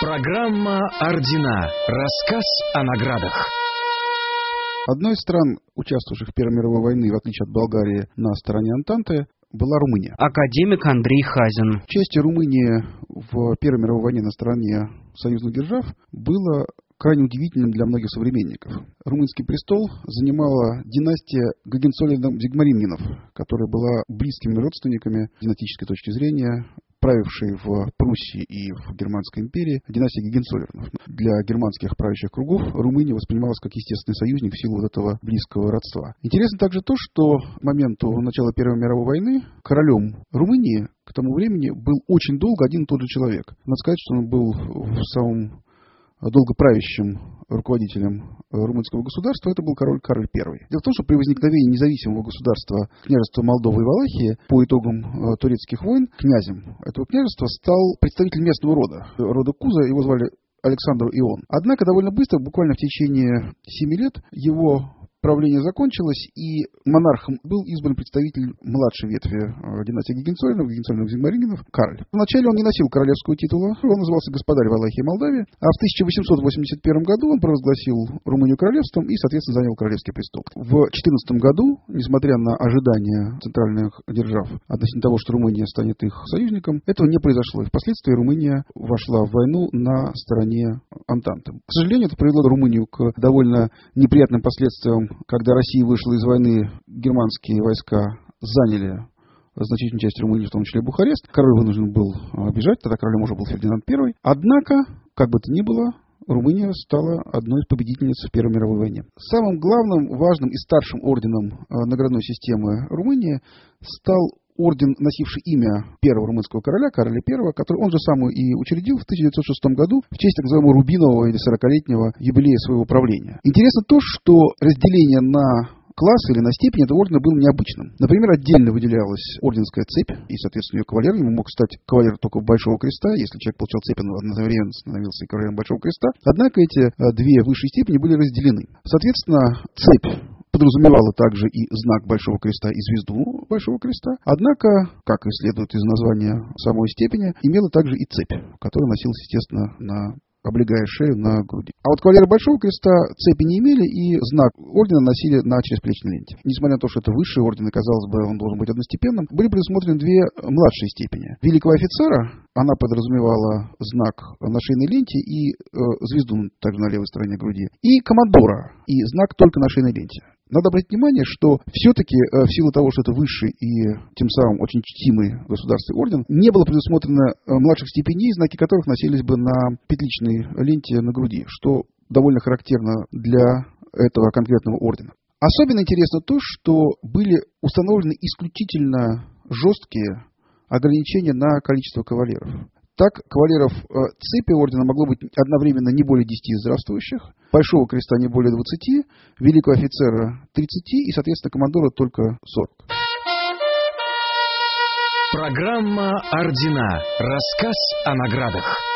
Программа «Ордена». Рассказ о наградах. Одной из стран, участвовавших в Первой мировой войне, в отличие от Болгарии, на стороне Антанты, была Румыния. Академик Андрей Хазин. Участие Румынии в Первой мировой войне на стороне союзных держав было крайне удивительным для многих современников. Румынский престол занимала династия Гогенцоллернов-Зигмарингенов, которая была близкими родственниками с генетической точки зрения, правившей в Пруссии и в Германской империи династия Гогенцоллернов. Для германских правящих кругов Румыния воспринималась как естественный союзник в силу вот этого близкого родства. Интересно также то, что к моменту начала Первой мировой войны королем Румынии к тому времени был очень долго один и тот же человек. Надо сказать, что он был в самом долгоправящим руководителем румынского государства, это был король Карль I. Дело в том, что при возникновении независимого государства княжества Молдовы и Валахии по итогам турецких войн князем этого княжества стал представитель местного рода Куза, его звали Александр Ион. Однако довольно быстро, буквально в течение 7 лет, его правление закончилось, и монархом был избран представитель младшей ветви династии Гогенцоллернов-Зигмарингенов Карль. Вначале он не носил королевского титула, он назывался господарь Валахии и Молдавии, а в 1881 году он провозгласил Румынию королевством и, соответственно, занял королевский престол. В 14 году, несмотря на ожидания центральных держав относительно того, что Румыния станет их союзником, этого не произошло, и впоследствии Румыния вошла в войну на стороне Антанты. К сожалению, это привело Румынию к довольно неприятным последствиям. Когда Россия вышла из войны, германские войска заняли значительную часть Румынии, в том числе Бухарест. Король вынужден был бежать, тогда королем уже был Фердинанд I. Однако, как бы то ни было, Румыния стала одной из победительниц в Первой мировой войне. Самым главным, важным и старшим орденом наградной системы Румынии стал орден, носивший имя первого румынского короля, Кароля I, который он же сам и учредил в 1906 году в честь так называемого рубинового или 40-летнего юбилея своего правления. Интересно то, что разделение на класс или на степень этого ордена было необычным. Например, отдельно выделялась орденская цепь, и, соответственно, ее кавалер. Ему мог стать кавалер только Большого Креста. Если человек получал цепь, он одновременно становился кавалером Большого Креста. Однако эти две высшие степени были разделены. Соответственно, цепь подразумевала также и знак Большого Креста, и звезду Большого Креста. Однако, как и следует из названия самой степени, имела также и цепь, которая носилась, естественно, облегая шею на груди. А вот кавалеры Большого Креста цепи не имели и знак ордена носили на черезплечной ленте. Несмотря на то, что это высший орден, и, казалось бы, он должен быть одностепенным, были предусмотрены две младшие степени. Великого офицера, она подразумевала знак на шейной ленте и звезду также на левой стороне груди, и командора, и знак только на шейной ленте. Надо обратить внимание, что все-таки в силу того, что это высший и тем самым очень чтимый государственный орден, не было предусмотрено младших степеней, знаки которых носились бы на петличной ленте на груди, что довольно характерно для этого конкретного ордена. Особенно интересно то, что были установлены исключительно жесткие ограничения на количество кавалеров. Так, кавалеров цепи ордена могло быть одновременно не более 10 здравствующих, Большого Креста не более 20, Великого офицера 30 и, соответственно, командора только 40. Программа «Ордена». Рассказ о наградах.